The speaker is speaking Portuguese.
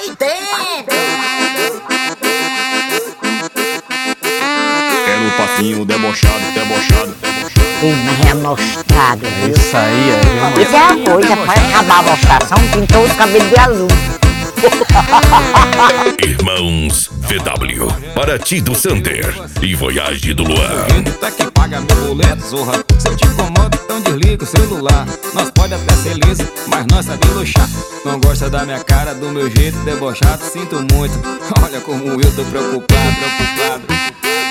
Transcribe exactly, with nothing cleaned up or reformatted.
tempo. É no passinho debochado, debochado, debochado. Ih, mas é mostrado, viu? Isso aí é. Isso é a coisa, pra acabar a mostração, pintou os cabelos de azul. Irmãos V W, Paraty do Sander e Voyage do Luan. Tá que paga meu boleto, zorra. Se eu te incomodo, então desliga o celular. Nós pode até ser liso, mas nós sabe luxar. Não gosta da minha cara, do meu jeito debochado, sinto muito. Olha como eu tô preocupado, preocupado.